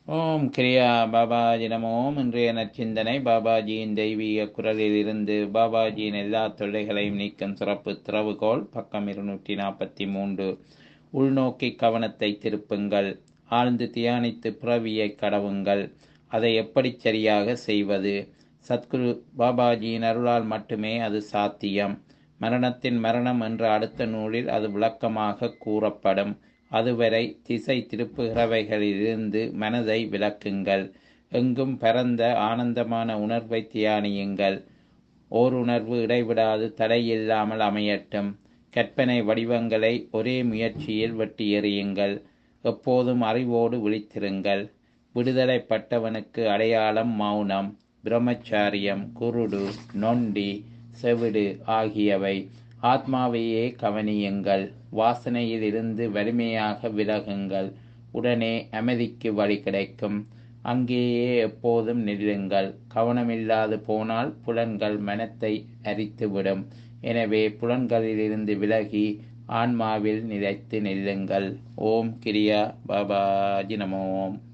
ஓம் கிரியா பாபாஜி நமோ. இன்றைய நற்சிந்தனை பாபாஜியின் தெய்வீக குரலில் இருந்து. பாபாஜியின் எல்லா தொல்லைகளையும் நீக்கும் சிறப்பு திறவுகோல், பக்கம் 243. உள்நோக்கி கவனத்தை திருப்புங்கள். ஆழ்ந்து தியானித்து பிறவியை கடவுங்கள். அதை எப்படி சரியாக செய்வது? சத்குரு பாபாஜியின் அருளால் மட்டுமே அது சாத்தியம். மரணத்தின் மரணம் என்ற அடுத்த நூலில் அது விளக்கமாக கூறப்படும். அதுவரை திசை திருப்புகிறவைகளிலிருந்து மனதை விலக்குங்கள். எங்கும் பரந்த ஆனந்தமான உணர்வை தியானியுங்கள். ஓர் உணர்வு இடைவிடாது தடையில்லாமல் அமையட்டும். கற்பனை வடிவங்களை ஒரே முயற்சியில் வெட்டி எறியுங்கள். எப்போதும் அறிவோடு விழித்திருங்கள். விடுதலைப்பட்டவனுக்கு அடையாளம் மௌனம், பிரம்மச்சாரியம், குருடு, நொண்டி, செவிடு ஆகியவை. ஆத்மாவையே கவனியுங்கள். வாசனையில் இருந்து வலிமையாக விலகுங்கள். உடனே அமைதிக்கு வழி கிடைக்கும். அங்கேயே எப்போதும் நில்லுங்கள். கவனமில்லாது போனால் புலன்கள் மனத்தை அரித்துவிடும். எனவே புலன்களிலிருந்து விலகி ஆன்மாவில் நிலைத்து நில்லுங்கள். ஓம் கிரியா பாபாஜி நமோம்.